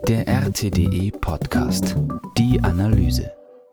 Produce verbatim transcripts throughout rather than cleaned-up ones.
Der R T D E-Podcast. Die Analyse.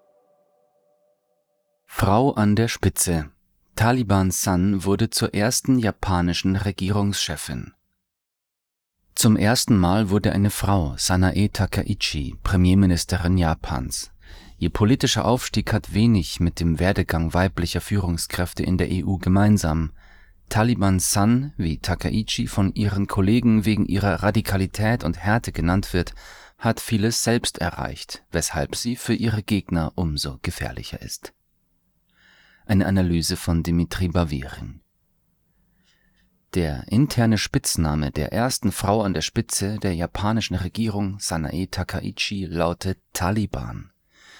Frau an der Spitze. Taliban San wurde zur ersten japanischen Regierungschefin. Zum ersten Mal wurde eine Frau, Sanae Takaichi, Premierministerin Japans. Ihr politischer Aufstieg hat wenig mit dem Werdegang weiblicher Führungskräfte in der E U gemeinsam. Taliban San, wie Takaichi von ihren Kollegen wegen ihrer Radikalität und Härte genannt wird, hat vieles selbst erreicht, weshalb sie für ihre Gegner umso gefährlicher ist. Eine Analyse von Dimitri Bavirin. Der interne Spitzname der ersten Frau an der Spitze der japanischen Regierung, Sanae Takaichi, lautet Taliban.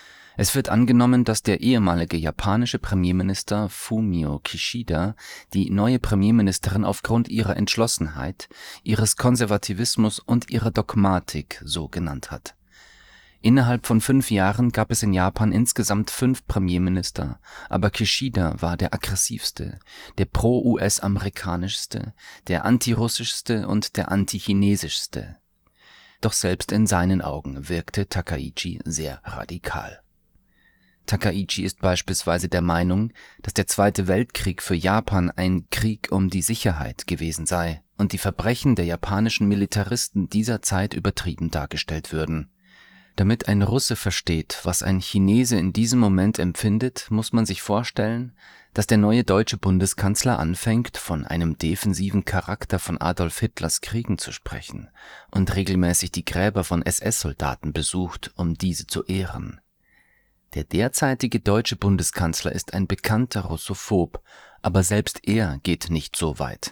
Es wird angenommen, dass der ehemalige japanische Premierminister Fumio Kishida die neue Premierministerin aufgrund ihrer Entschlossenheit, ihres Konservativismus und ihrer Dogmatik so genannt hat. Innerhalb von fünf Jahren gab es in Japan insgesamt fünf Premierminister, aber Kishida war der aggressivste, der pro-U S-amerikanischste, der antirussischste und der antichinesischste. Doch selbst in seinen Augen wirkte Takaichi sehr radikal. Takaichi ist beispielsweise der Meinung, dass der Zweite Weltkrieg für Japan ein Krieg um die Sicherheit gewesen sei und die Verbrechen der japanischen Militaristen dieser Zeit übertrieben dargestellt würden. Damit ein Russe versteht, was ein Chinese in diesem Moment empfindet, muss man sich vorstellen, dass der neue deutsche Bundeskanzler anfängt, von einem defensiven Charakter von Adolf Hitlers Kriegen zu sprechen und regelmäßig die Gräber von S S-Soldaten besucht, um diese zu ehren. Der derzeitige deutsche Bundeskanzler ist ein bekannter Russophob, aber selbst er geht nicht so weit.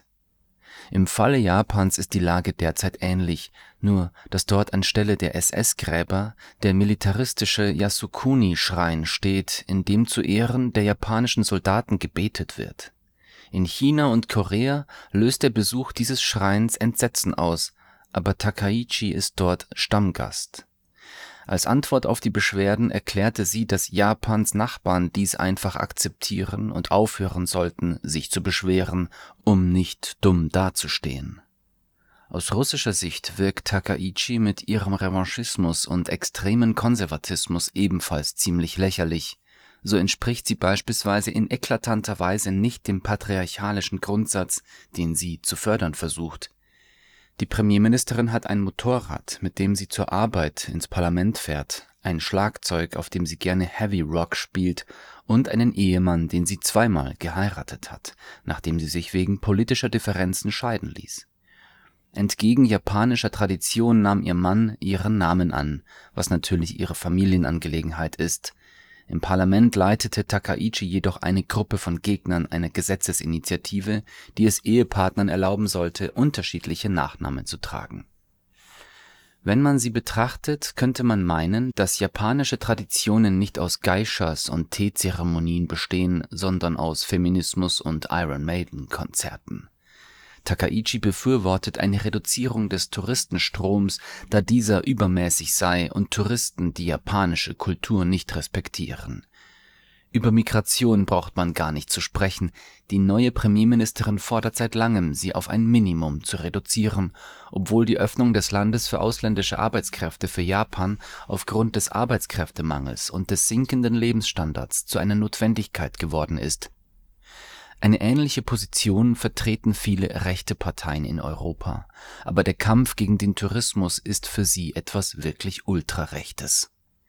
Im Falle Japans ist die Lage derzeit ähnlich, nur dass dort anstelle der S S-Gräber der militaristische Yasukuni-Schrein steht, in dem zu Ehren der japanischen Soldaten gebetet wird. In China und Korea löst der Besuch dieses Schreins Entsetzen aus, aber Takaichi ist dort Stammgast. Als Antwort auf die Beschwerden erklärte sie, dass Japans Nachbarn dies einfach akzeptieren und aufhören sollten, sich zu beschweren, um nicht dumm dazustehen. Aus russischer Sicht wirkt Takaichi mit ihrem Revanchismus und extremen Konservatismus ebenfalls ziemlich lächerlich. So entspricht sie beispielsweise in eklatanter Weise nicht dem patriarchalischen Grundsatz, den sie zu fördern versucht. Die Premierministerin hat ein Motorrad, mit dem sie zur Arbeit ins Parlament fährt, ein Schlagzeug, auf dem sie gerne Heavy Rock spielt und einen Ehemann, den sie zweimal geheiratet hat, nachdem sie sich wegen politischer Differenzen scheiden ließ. Entgegen japanischer Tradition nahm ihr Mann ihren Namen an, was natürlich ihre Familienangelegenheit ist. Im Parlament leitete Takaichi jedoch eine Gruppe von Gegnern einer Gesetzesinitiative, die es Ehepartnern erlauben sollte, unterschiedliche Nachnamen zu tragen. Wenn man sie betrachtet, könnte man meinen, dass japanische Traditionen nicht aus Geishas und Teezeremonien bestehen, sondern aus Feminismus und Iron Maiden Konzerten. Takaichi befürwortet eine Reduzierung des Touristenstroms, da dieser übermäßig sei und Touristen die japanische Kultur nicht respektieren. Über Migration braucht man gar nicht zu sprechen. Die neue Premierministerin fordert seit langem, sie auf ein Minimum zu reduzieren, obwohl die Öffnung des Landes für ausländische Arbeitskräfte für Japan aufgrund des Arbeitskräftemangels und des sinkenden Lebensstandards zu einer Notwendigkeit geworden ist. Eine ähnliche Position vertreten viele rechte Parteien in Europa, aber der Kampf gegen den Tourismus ist für sie etwas wirklich Ultrarechtes.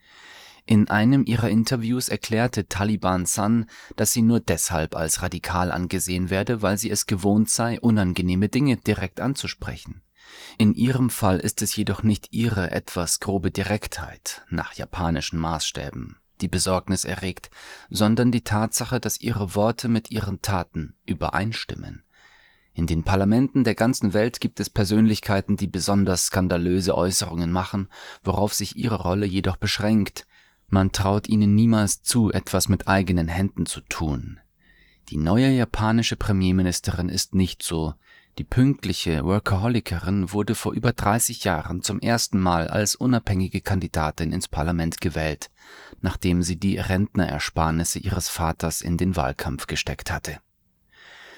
In einem ihrer Interviews erklärte Taliban San, dass sie nur deshalb als radikal angesehen werde, weil sie es gewohnt sei, unangenehme Dinge direkt anzusprechen. In ihrem Fall ist es jedoch nicht ihre etwas grobe Direktheit nach japanischen Maßstäben, die Besorgnis erregt, sondern die Tatsache, dass ihre Worte mit ihren Taten übereinstimmen. In den Parlamenten der ganzen Welt gibt es Persönlichkeiten, die besonders skandalöse Äußerungen machen, worauf sich ihre Rolle jedoch beschränkt. Man traut ihnen niemals zu, etwas mit eigenen Händen zu tun. Die neue japanische Premierministerin ist nicht so. Die pünktliche Workaholikerin wurde vor über dreißig Jahren zum ersten Mal als unabhängige Kandidatin ins Parlament gewählt, nachdem sie die Rentnerersparnisse ihres Vaters in den Wahlkampf gesteckt hatte.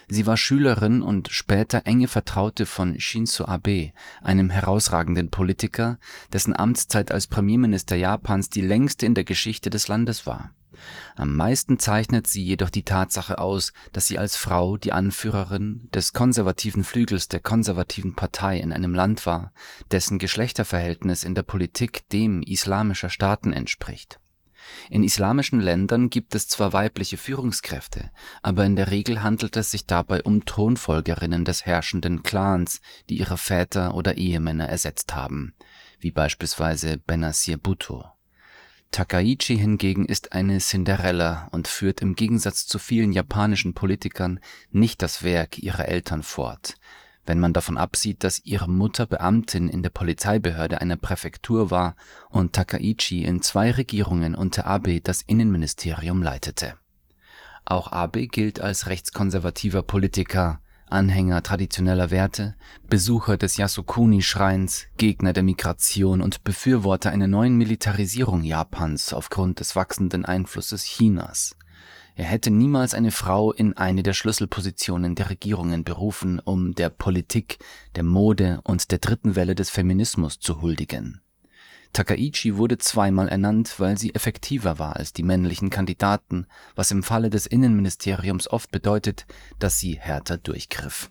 Sie war Schülerin und später enge Vertraute von Shinzō Abe, einem herausragenden Politiker, dessen Amtszeit als Premierminister Japans die längste in der Geschichte des Landes war. Am meisten zeichnet sie jedoch die Tatsache aus, dass sie als Frau die Anführerin des konservativen Flügels der konservativen Partei in einem Land war, dessen Geschlechterverhältnis in der Politik dem islamischer Staaten entspricht. In islamischen Ländern gibt es zwar weibliche Führungskräfte, aber in der Regel handelt es sich dabei um Thronfolgerinnen des herrschenden Clans, die ihre Väter oder Ehemänner ersetzt haben, wie beispielsweise Benazir Bhutto. Takaichi hingegen ist eine Cinderella und führt im Gegensatz zu vielen japanischen Politikern nicht das Werk ihrer Eltern fort. Wenn man davon absieht, dass ihre Mutter Beamtin in der Polizeibehörde einer Präfektur war und Takaichi in zwei Regierungen unter Abe das Innenministerium leitete. Auch Abe gilt als rechtskonservativer Politiker, Anhänger traditioneller Werte, Besucher des Yasukuni-Schreins, Gegner der Migration und Befürworter einer neuen Militarisierung Japans aufgrund des wachsenden Einflusses Chinas. Er hätte niemals eine Frau in eine der Schlüsselpositionen der Regierungen berufen, um der Politik, der Mode und der dritten Welle des Feminismus zu huldigen. Takaichi wurde zweimal ernannt, weil sie effektiver war als die männlichen Kandidaten, was im Falle des Innenministeriums oft bedeutet, dass sie härter durchgriff.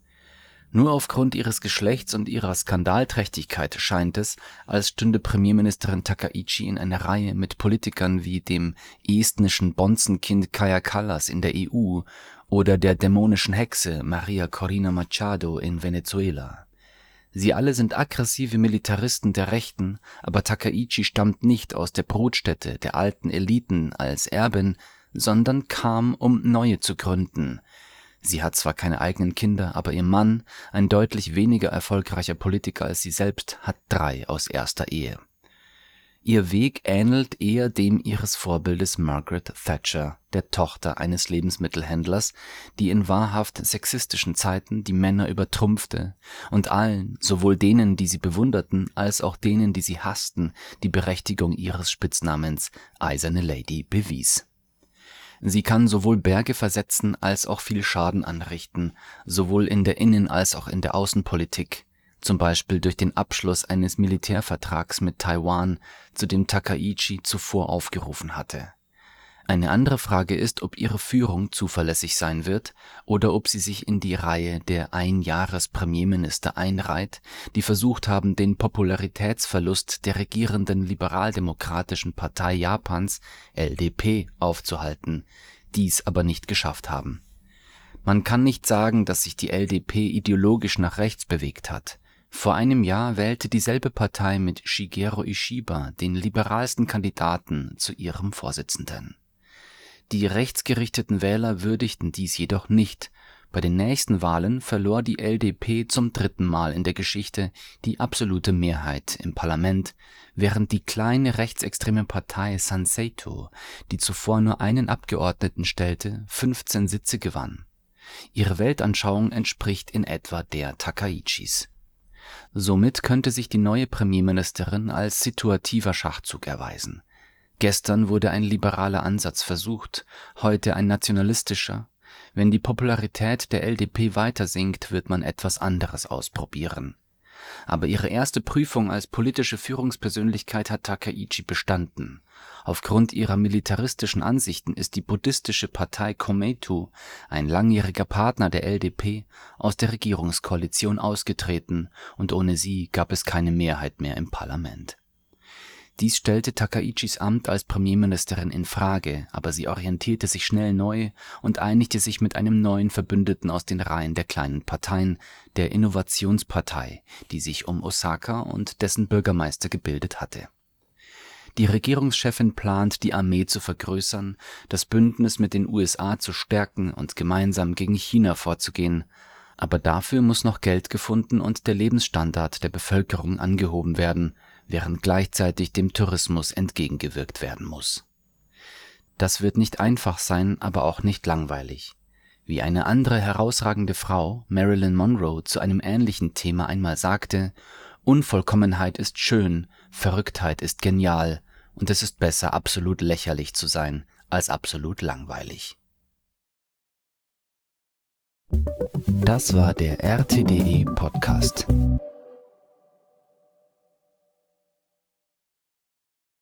Nur aufgrund ihres Geschlechts und ihrer Skandalträchtigkeit scheint es, als stünde Premierministerin Takaichi in einer Reihe mit Politikern wie dem estnischen Bonzenkind Kaja Kallas in der E U oder der dämonischen Hexe Maria Corina Machado in Venezuela. Sie alle sind aggressive Militaristen der Rechten, aber Takaichi stammt nicht aus der Brutstätte der alten Eliten als Erbin, sondern kam, um neue zu gründen. Sie hat zwar keine eigenen Kinder, aber ihr Mann, ein deutlich weniger erfolgreicher Politiker als sie selbst, hat drei aus erster Ehe. Ihr Weg ähnelt eher dem ihres Vorbildes Margaret Thatcher, der Tochter eines Lebensmittelhändlers, die in wahrhaft sexistischen Zeiten die Männer übertrumpfte und allen, sowohl denen, die sie bewunderten, als auch denen, die sie hassten, die Berechtigung ihres Spitznamens Eiserne Lady bewies. Sie kann sowohl Berge versetzen als auch viel Schaden anrichten, sowohl in der Innen- als auch in der Außenpolitik, zum Beispiel durch den Abschluss eines Militärvertrags mit Taiwan, zu dem Takaichi zuvor aufgerufen hatte. Eine andere Frage ist, ob ihre Führung zuverlässig sein wird oder ob sie sich in die Reihe der Einjahres-Premierminister einreiht, die versucht haben, den Popularitätsverlust der regierenden liberaldemokratischen Partei Japans, L D P, aufzuhalten, dies aber nicht geschafft haben. Man kann nicht sagen, dass sich die L D P ideologisch nach rechts bewegt hat. Vor einem Jahr wählte dieselbe Partei mit Shigeru Ishiba den liberalsten Kandidaten zu ihrem Vorsitzenden. Die rechtsgerichteten Wähler würdigten dies jedoch nicht. Bei den nächsten Wahlen verlor die L D P zum dritten Mal in der Geschichte die absolute Mehrheit im Parlament, während die kleine rechtsextreme Partei Sanseito, die zuvor nur einen Abgeordneten stellte, fünfzehn Sitze gewann. Ihre Weltanschauung entspricht in etwa der Takaichis. Somit könnte sich die neue Premierministerin als situativer Schachzug erweisen. Gestern wurde ein liberaler Ansatz versucht, heute ein nationalistischer. Wenn die Popularität der L D P weiter sinkt, wird man etwas anderes ausprobieren. Aber ihre erste Prüfung als politische Führungspersönlichkeit hat Takaichi bestanden. Aufgrund ihrer militaristischen Ansichten ist die buddhistische Partei Komeito, ein langjähriger Partner der L D P, aus der Regierungskoalition ausgetreten und ohne sie gab es keine Mehrheit mehr im Parlament. Dies stellte Takaichis Amt als Premierministerin in Frage, aber sie orientierte sich schnell neu und einigte sich mit einem neuen Verbündeten aus den Reihen der kleinen Parteien, der Innovationspartei, die sich um Osaka und dessen Bürgermeister gebildet hatte. Die Regierungschefin plant, die Armee zu vergrößern, das Bündnis mit den U S A zu stärken und gemeinsam gegen China vorzugehen. Aber dafür muss noch Geld gefunden und der Lebensstandard der Bevölkerung angehoben werden, während gleichzeitig dem Tourismus entgegengewirkt werden muss. Das wird nicht einfach sein, aber auch nicht langweilig. Wie eine andere herausragende Frau, Marilyn Monroe, zu einem ähnlichen Thema einmal sagte: Unvollkommenheit ist schön, Verrücktheit ist genial, und es ist besser, absolut lächerlich zu sein, als absolut langweilig. Das war der R T D E Podcast.